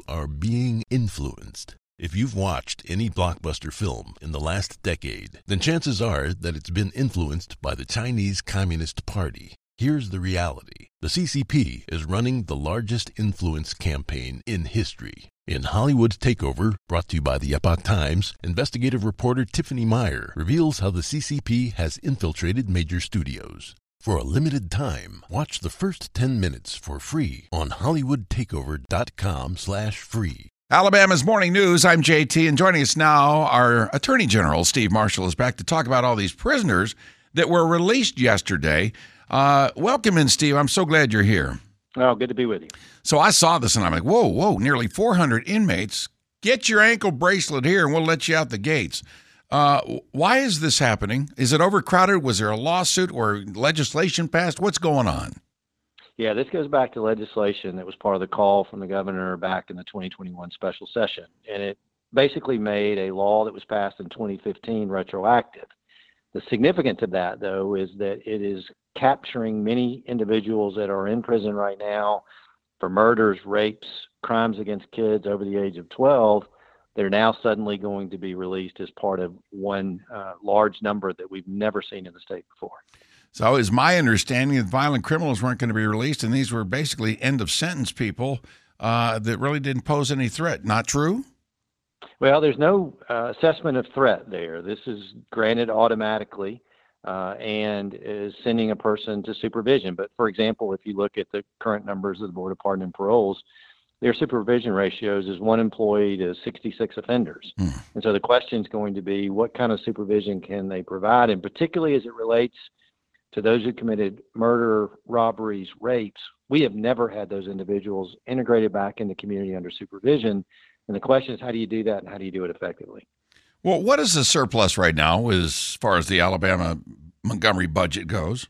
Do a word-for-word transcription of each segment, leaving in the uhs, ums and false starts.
are being influenced. If you've watched any blockbuster film in the last decade, then chances are that it's been influenced by the Chinese Communist Party. Here's the reality. The C C P is running the largest influence campaign in history. In Hollywood Takeover, brought to you by the Epoch Times, investigative reporter Tiffany Meyer reveals how the C C P has infiltrated major studios. For a limited time, watch the first ten minutes for free on hollywood takeover dot com slash free. Alabama's Morning News. I'm J T, and joining us now, our Attorney General, Steve Marshall, is back to talk about all these prisoners that were released yesterday. Uh, welcome in, Steve. I'm so glad you're here. Oh, good to be with you. So I saw this, and I'm like, whoa, whoa, nearly four hundred inmates. Get your ankle bracelet here, and we'll let you out the gates. Uh, why is this happening? Is it overcrowded? Was there a lawsuit or legislation passed? What's going on? Yeah, this goes back to legislation that was part of the call from the governor back in the twenty twenty-one special session. And it basically made a law that was passed in twenty fifteen retroactive. The significance of that, though, is that it is capturing many individuals that are in prison right now for murders, rapes, crimes against kids over the age of twelve. They're now suddenly going to be released as part of one uh, large number that we've never seen in the state before. So is my understanding that violent criminals weren't going to be released, and these were basically end-of-sentence people uh, that really didn't pose any threat. Not true? Well, there's no uh, assessment of threat there. This is granted automatically uh, and is sending a person to supervision. But, for example, if you look at the current numbers of the Board of Pardon and Paroles, their supervision ratios is one employee to sixty-six offenders. Mm. And so the question is going to be, what kind of supervision can they provide? And particularly as it relates to those who committed murder, robberies, rapes, we have never had those individuals integrated back in the community under supervision. And the question is, how do you do that, and how do you do it effectively? Well, what is the surplus right now as far as the Alabama Montgomery budget goes?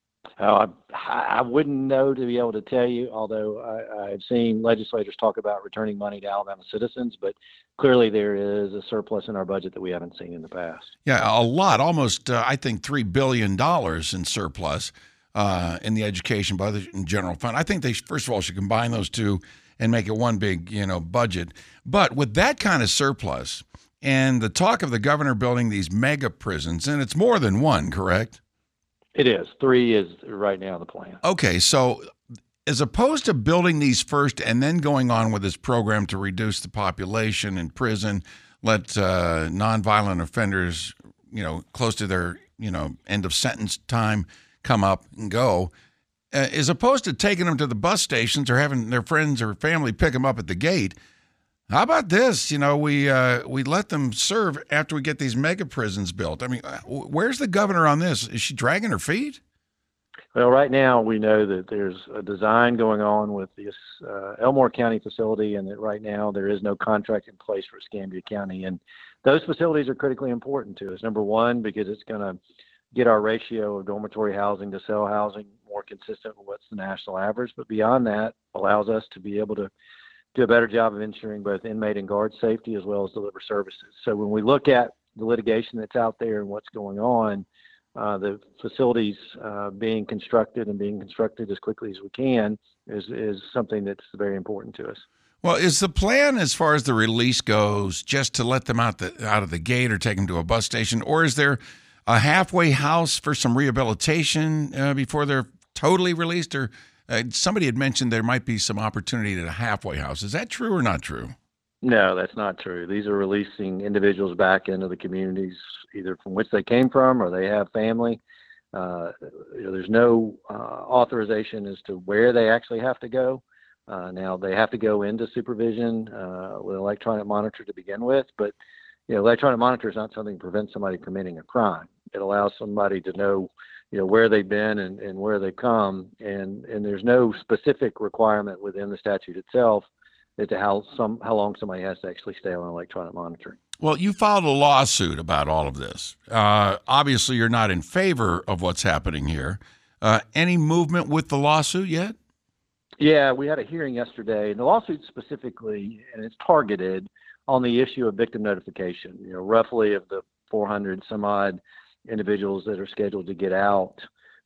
Uh, I, I wouldn't know to be able to tell you, although I, I've seen legislators talk about returning money to Alabama citizens, but clearly there is a surplus in our budget that we haven't seen in the past. Yeah, a lot, almost, uh, I think, three billion dollars in surplus uh, in the education budget and general fund. I think they, first of all, should combine those two and make it one big, you know, budget. But with that kind of surplus and the talk of the governor building these mega prisons, and it's more than one, correct? It is. Three is right now the plan. Okay, so as opposed to building these first and then going on with this program to reduce the population in prison, let uh, nonviolent offenders, you know, close to their, you know, end of sentence time come up and go, uh, as opposed to taking them to the bus stations or having their friends or family pick them up at the gate, how about this? You know, we uh, we let them serve after we get these mega prisons built. I mean, where's the governor on this? Is she dragging her feet? Well, right now we know that there's a design going on with this uh, Elmore County facility, and that right now there is no contract in place for Escambia County. And those facilities are critically important to us. Number one, because it's going to get our ratio of dormitory housing to cell housing more consistent with what's the national average. But beyond that, allows us to be able to do a better job of ensuring both inmate and guard safety as well as deliver services. So when we look at the litigation that's out there and what's going on, uh, the facilities uh, being constructed and being constructed as quickly as we can is, is something that's very important to us. Well, is the plan as far as the release goes just to let them out the out of the gate or take them to a bus station, or is there a halfway house for some rehabilitation uh, before they're totally released? Or Uh, somebody had mentioned there might be some opportunity at a halfway house. Is that true or not true? No, that's not true. These are releasing individuals back into the communities, either from which they came from or they have family. Uh, you know, there's no uh, authorization as to where they actually have to go. Uh, now, they have to go into supervision uh, with an electronic monitor to begin with, but you know, electronic monitor is not something that prevents somebody from committing a crime. It allows somebody to know you know, where they've been and, and where they've come. And, and there's no specific requirement within the statute itself as to how some how long somebody has to actually stay on electronic monitoring. Well, you filed a lawsuit about all of this. Uh, obviously, you're not in favor of what's happening here. Uh, any movement with the lawsuit yet? Yeah, we had a hearing yesterday, and the lawsuit specifically, and it's targeted on the issue of victim notification. You know, roughly of the four hundred some odd individuals that are scheduled to get out,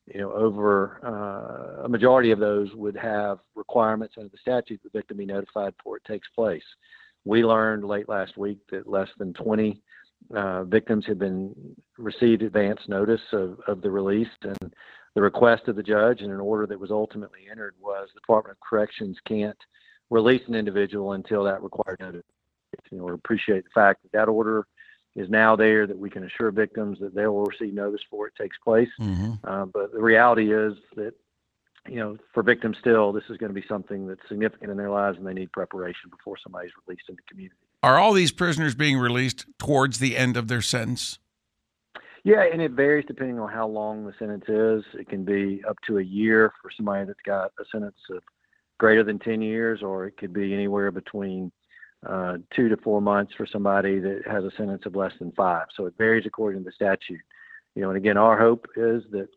you know, over uh, a majority of those would have requirements under the statute the victim be notified before it takes place. We learned late last week that less than twenty uh, victims had been received advance notice of, of the release, and the request of the judge and an order that was ultimately entered was the Department of Corrections can't release an individual until that required notice. You know, we appreciate the fact that that order is now there, that we can assure victims that they will receive notice before it takes place. Mm-hmm. Uh, but the reality is that, you know, for victims still, this is going to be something that's significant in their lives, and they need preparation before somebody's released in the community. Are all these prisoners being released towards the end of their sentence? Yeah, and it varies depending on how long the sentence is. It can be up to a year for somebody that's got a sentence of greater than ten years, or it could be anywhere between uh, two to four months for somebody that has a sentence of less than five. So it varies according to the statute. You know, and again, our hope is that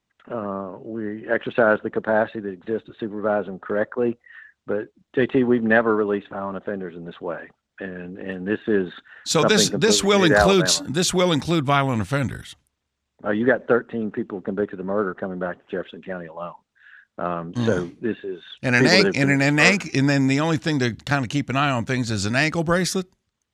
uh, we exercise the capacity that exists to supervise them correctly. But J T, we've never released violent offenders in this way, and and this is so this this will include this will include violent offenders. Uh, you got thirteen people convicted of murder coming back to Jefferson County alone. Um, mm. So this is and an ankle and an, an ankle, and then the only thing to kind of keep an eye on things is an ankle bracelet,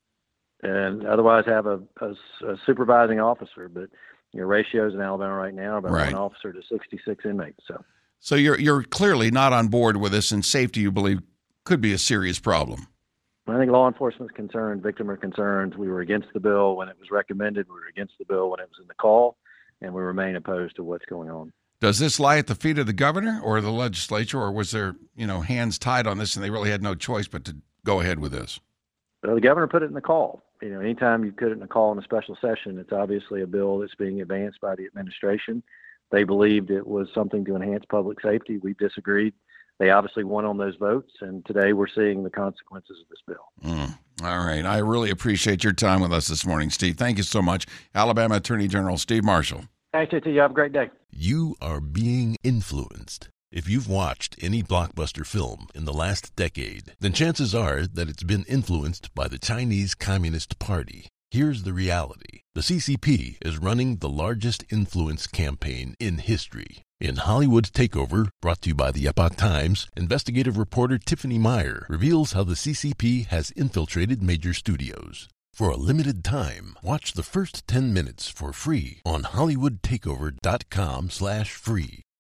and otherwise have a, a, a supervising officer. But your ratios in Alabama right now are about right. one officer to sixty-six inmates. So, so you're you're clearly not on board with this, and safety, you believe, could be a serious problem. I think law enforcement's concerned, victim are concerned. We were against the bill when it was recommended. We were against the bill when it was in the call, and we remain opposed to what's going on. Does this lie at the feet of the governor or the legislature, or was there, you know, hands tied on this and they really had no choice but to go ahead with this? Well, the governor put it in the call. You know, anytime you put it in a call in a special session, it's obviously a bill that's being advanced by the administration. They believed it was something to enhance public safety. We disagreed. They obviously won on those votes, and today we're seeing the consequences of this bill. Mm. All right. I really appreciate your time with us this morning, Steve. Thank you so much. Alabama Attorney General Steve Marshall. Thanks, J T. You have a great day. You are being influenced. If you've watched any blockbuster film in the last decade, then chances are that it's been influenced by the Chinese Communist Party. Here's the reality. The C C P is running the largest influence campaign in history. In Hollywood Takeover, brought to you by the Epoch Times, investigative reporter Tiffany Meyer reveals how the C C P has infiltrated major studios. For a limited time, watch the first ten minutes for free on hollywood takeover dot com slash free.